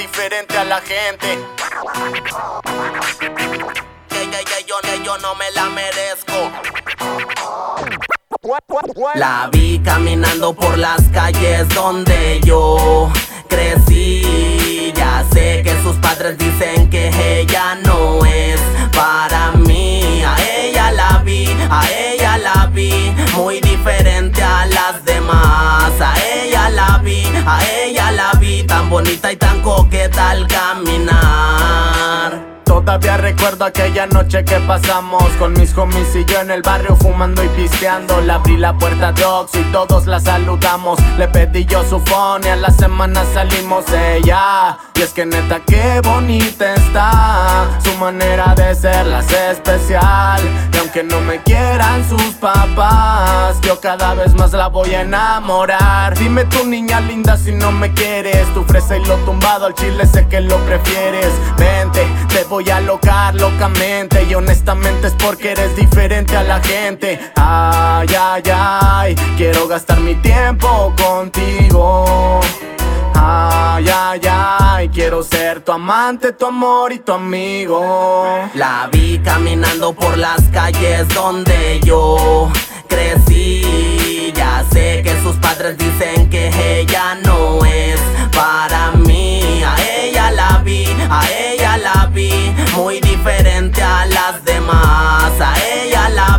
diferente a la gente. Que yo no me la merezco. La vi caminando por las calles donde yo crecí. Ya sé que sus padres dicen que ella no es para mí. A ella la vi muy diferente a las demás. A ella la vi tan bonita y tan coqueta al caminar. Todavía recuerdo aquella noche que pasamos con mis homies y yo en el barrio fumando y pisteando. Le abrí la puerta de Ox y todos la saludamos. Le pedí yo su phone y a la semana salimos ella. Y es que neta qué bonita está, su manera de ser la hace especial. Y aunque no me quieran sus papás, yo cada vez más la voy a enamorar. Dime tu niña linda si no me quieres, tu fresa y lo tumbado al chile sé que lo prefieres. Vente, te voy a alocar locamente y honestamente es porque eres diferente a la gente. Ay, ay, ay, quiero gastar mi tiempo contigo. Ay, ay, ay, quiero ser tu amante, tu amor y tu amigo. La vi caminando por las calles donde yo crecí. Ya sé que sus padres dicen que ella no es para mí. A ella la vi muy diferente a las demás. A ella la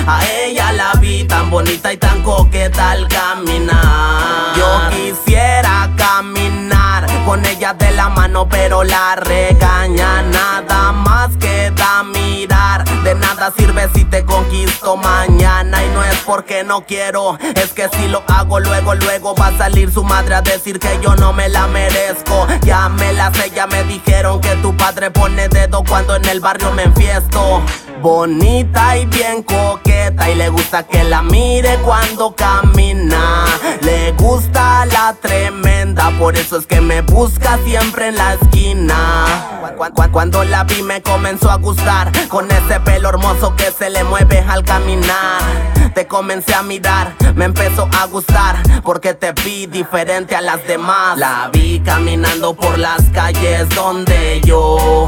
vi tan bonita y tan coqueta al caminar. Yo quisiera caminar con ella de la mano, pero la regaña. Nada más queda mirar. De nada sirve si te conquisto mañana. Y no es porque no quiero, es que si lo hago luego va a salir su madre a decir que yo no me la merezco. Ya me la sé, ya me dijeron que tu padre pone dedo cuando en el barrio me enfiesto. Bonita y bien coqueta y le gusta que la mire cuando camina. Le gusta la tremenda, por eso es que me busca siempre en la esquina. Cuando la vi me comenzó a gustar, con ese pelo hermoso que se le mueve al caminar. Te comencé a mirar, me empezó a gustar, porque te vi diferente a las demás. La vi caminando por las calles donde yo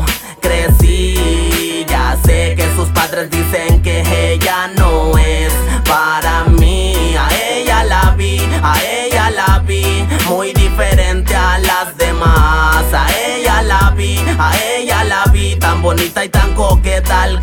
crecí. Ya sé que sus padres dicen que ella no es para mí. A ella la vi muy diferente a las demás. A ella la vi tan bonita y tan coqueta al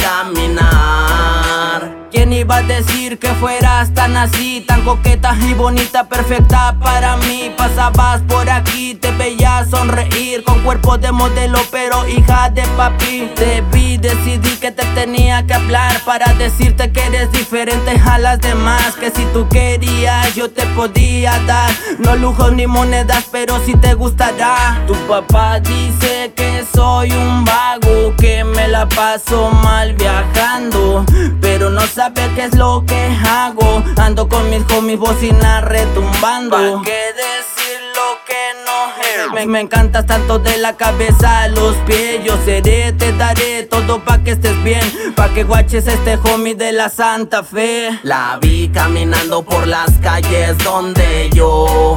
caminar. ¿Quién iba a decir que fueras tan así, tan coqueta y bonita, perfecta para mí? Pasabas por aquí, te veías sonreír, con cuerpo de modelo pero hija de papi. Te vi, decidí que te tenía que hablar para decirte que eres diferente a las demás. Que si tú querías yo te podía dar, no lujos ni monedas, pero si te gustará. Tu papá dice que soy un vago, que me la paso mal viajando, pero no sabe qué es lo que hago. Ando con mis homies, bocina retumbando. ¿Pa' qué decir lo que no es? Me encantas tanto de la cabeza a los pies. Yo seré, te daré todo pa' que estés bien, pa' que guaches este homie de la Santa Fe. La vi caminando por las calles donde yo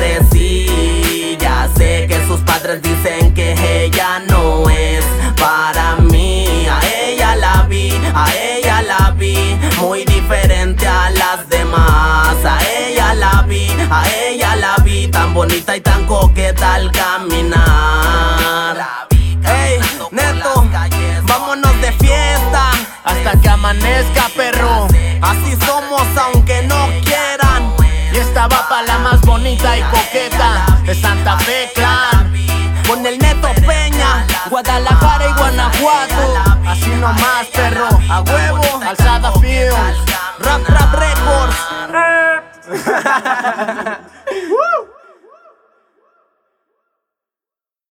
crecí. Ya sé que sus padres dicen que ella no es para mí. A ella la vi muy diferente a las demás. A ella la vi tan bonita y tan coqueta al caminar. Hey, Neto, vámonos de fiesta hasta que amanezca, perro. Así somos aunque no quieran. Y esta va pa' la más bonita y coqueta de Santa Fe Clan, con el Neto Peña, Guadalajara y Guanajuato. Así nomás, perro, a huevo, Alzada Films, Rap Records.